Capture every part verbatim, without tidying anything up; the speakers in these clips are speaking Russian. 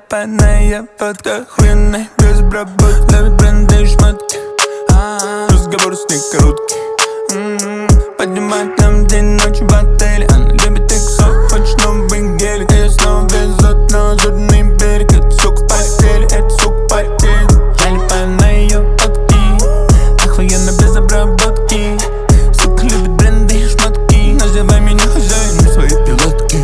Налипанная фотка, охуенная, без обработки. Ловит бренды и шмотки, разговор с ней короткий. Поднимать нам день, ночь в отеле. Она любит иксов, хочет новый гелик. Ее снова везут на лазурный берег. Это сука в постели, это сука в постели. Налипаю на ее фотки, охуенно без обработки. Сука любит бренды и шмотки. Называй меня хозяином своей пилотки.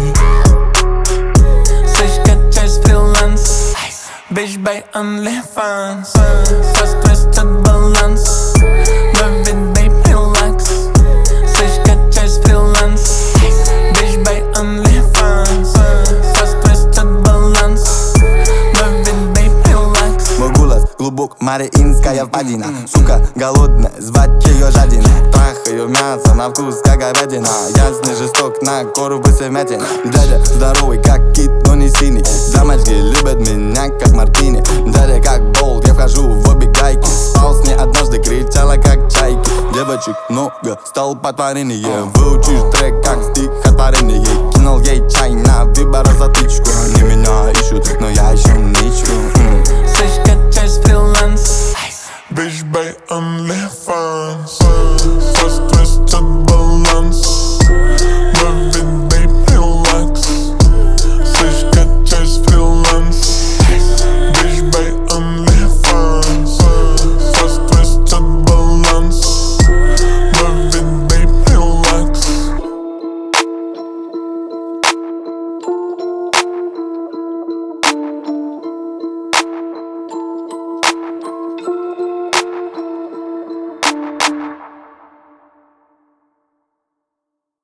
Слышь, качаюсь фриланс, bitch by OnlyFans. Фаст растет баланс, ловит бейб релакс. Слышь, качаюсь фриланс, bitch by OnlyFans. Фаст растет баланс, ловит бейб релакс. Мой голос глубок, мариинская впадина. Сука голодная, звать ее жадина. Трахаю мясо на вкус, как говядина. Ясный жесток, на кору высовмятина. Дядя здоровый, как кит, но не синий. Дамочки любят меня, как мартини. Дядя как болт, я вхожу в обе гайки. Спал с ней однажды, кричала, как чайки. Девочек много, стал потворение. Выучишь трек, как стихотворение. Кинул ей чай на выбор затычку. Они меня ищут, но я ищу ничку. Слышь, качаюсь фриланс, bitch by OnlyFans. First